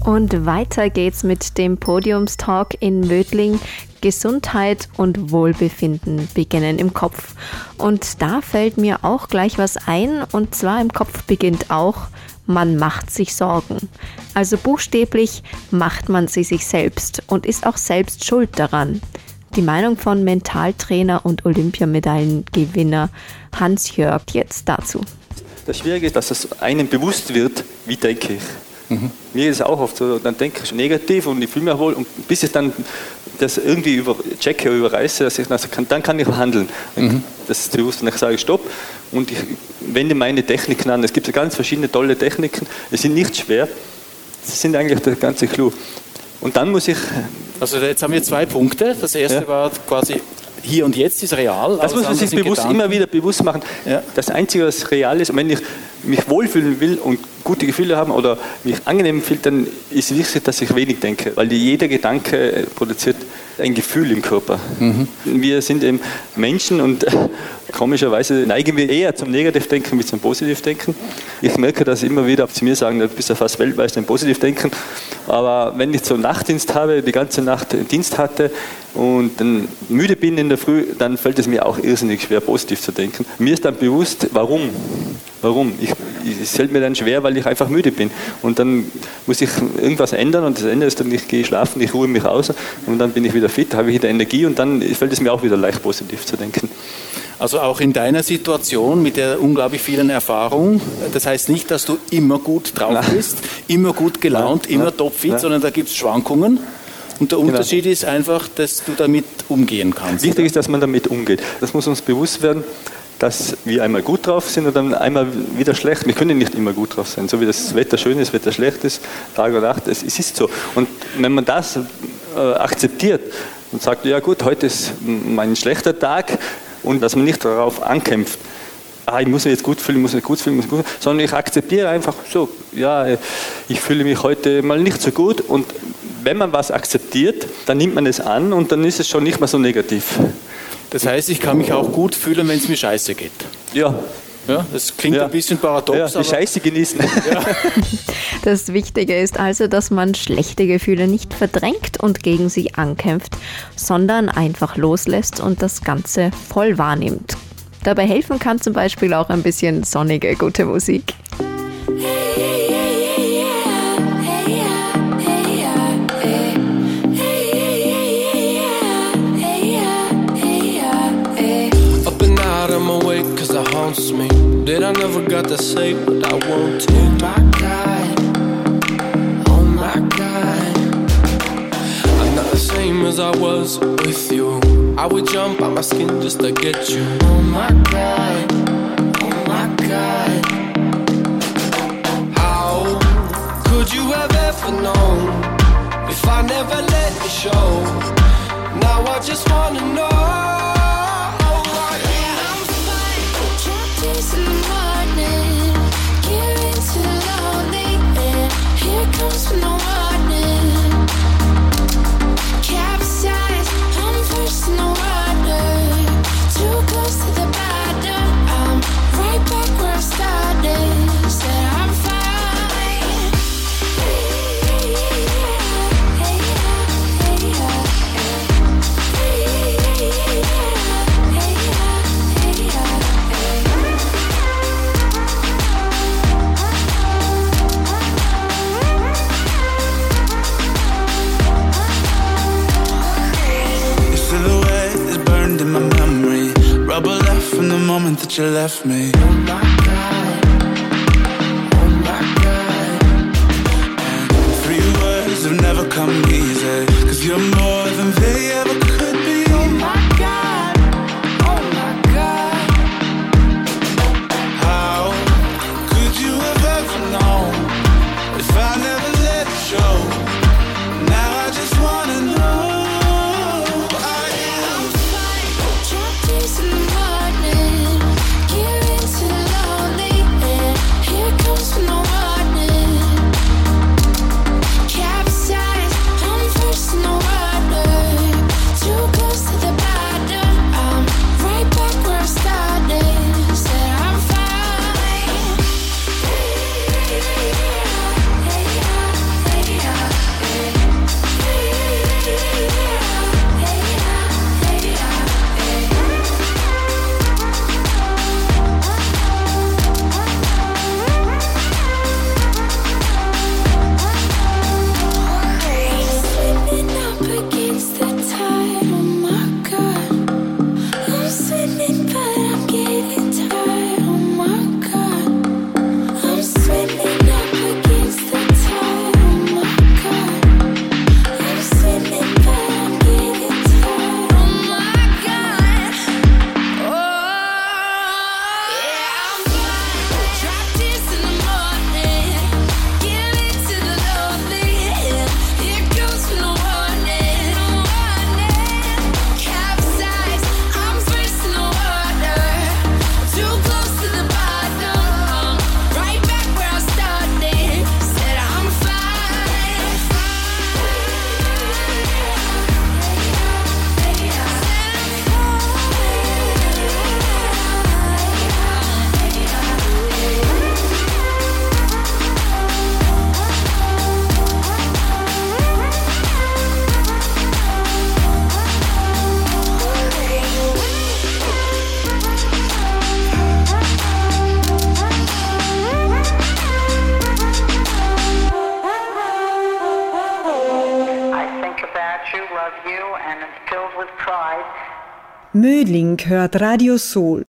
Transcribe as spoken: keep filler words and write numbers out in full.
Und weiter geht's mit dem Podiumstalk in Mödling. Gesundheit und Wohlbefinden beginnen im Kopf. Und da fällt mir auch gleich was ein. Und zwar im Kopf beginnt auch, man macht sich Sorgen. Also buchstäblich macht man sie sich selbst und ist auch selbst schuld daran. Die Meinung von Mentaltrainer und Olympiamedaillengewinner Hans-Jörg jetzt dazu. Das Schwierige ist, dass es einem bewusst wird, wie denke ich. Mhm. Mir ist es auch oft so, dann denke ich negativ und ich fühle mich wohl und bis ich dann das irgendwie über, checke oder überreiße, dass ich, also kann, dann kann ich handeln. Mhm. Das ist bewusst, und ich sage Stopp und ich wende meine Techniken an. Es gibt ganz verschiedene tolle Techniken, es sind nicht schwer, sie sind eigentlich der ganze Clou. Und dann muss ich... Also jetzt haben wir zwei Punkte. Das erste ja. war quasi... Hier und jetzt ist real. Das muss man sich bewusst, immer wieder bewusst machen. Ja. Das Einzige, was real ist, und wenn ich mich wohlfühlen will und gute Gefühle haben oder mich angenehm fühle, dann ist es wichtig, dass ich wenig denke, weil jeder Gedanke produziert ein Gefühl im Körper. Mhm. Wir sind eben Menschen und komischerweise neigen wir eher zum Negativdenken als zum Positivdenken. Ich merke das immer wieder, sie mir sagen, du bist ja fast Weltmeister im Positivdenken, aber wenn ich so einen Nachtdienst habe, die ganze Nacht Dienst hatte und dann müde bin in der Früh, dann fällt es mir auch irrsinnig schwer, positiv zu denken. Mir ist dann bewusst, warum. Warum? Ich, es fällt mir dann schwer, weil ich einfach müde bin. Und dann muss ich irgendwas ändern und das Ende ist dann, ich gehe schlafen, ich ruhe mich aus und dann bin ich wieder fit, habe ich wieder Energie und dann fällt es mir auch wieder leicht, positiv zu denken. Also auch in deiner Situation mit der unglaublich vielen Erfahrung, das heißt nicht, dass du immer gut drauf Nein. bist, immer gut gelaunt, Nein. immer Nein. topfit, Nein. sondern da gibt es Schwankungen. Und der Unterschied genau. ist einfach, dass du damit umgehen kannst. Wichtig oder? ist, dass man damit umgeht. Das muss uns bewusst werden, dass wir einmal gut drauf sind und dann einmal wieder schlecht. Wir können nicht immer gut drauf sein. So wie das Wetter schön ist, Wetter schlecht ist, Tag und Nacht, es, es ist so. Und wenn man das äh, akzeptiert und sagt, ja gut, heute ist mein schlechter Tag und dass man nicht darauf ankämpft, ah, ich muss mich jetzt gut fühlen, ich muss mich gut fühlen, muss mich gut fühlen, sondern ich akzeptiere einfach so, ja, ich fühle mich heute mal nicht so gut und wenn man was akzeptiert, dann nimmt man es an und dann ist es schon nicht mehr so negativ. Das heißt, ich kann mich auch gut fühlen, wenn es mir scheiße geht. Ja. Ja, das klingt ja. ein bisschen paradox. Ja, die aber Scheiße genießen. Ja. Das Wichtige ist also, dass man schlechte Gefühle nicht verdrängt und gegen sie ankämpft, sondern einfach loslässt und das Ganze voll wahrnimmt. Dabei helfen kann zum Beispiel auch ein bisschen sonnige, gute Musik. Me that I never got to say what I want to. Oh my God, oh my God, I'm not the same as I was with you. I would jump out my skin just to get you. Oh my God, oh my God, how could you have ever known if I never let it show? Now I just wanna know. In the morning, getting too lonely, and here comes no warning. Capsized, I'm first in the water, too close to the bottom. I'm right back where I started. Said I'm fine. Hey, hey, yeah, hey, yeah, hey, yeah, hey, hey, yeah, hey, yeah, hey, yeah. Rubber left from the moment that you left me. Oh my God, oh my God. And three words have never come easy, 'cause you're more than they ever could be. Oh my God, oh my God. How could you have ever known if I never let it show? Now I just wanna know. In the morning, getting too lonely, and here comes no warning. Capsized, I'm first in the water. you and filled with pride. Mödling hört Radio Soul.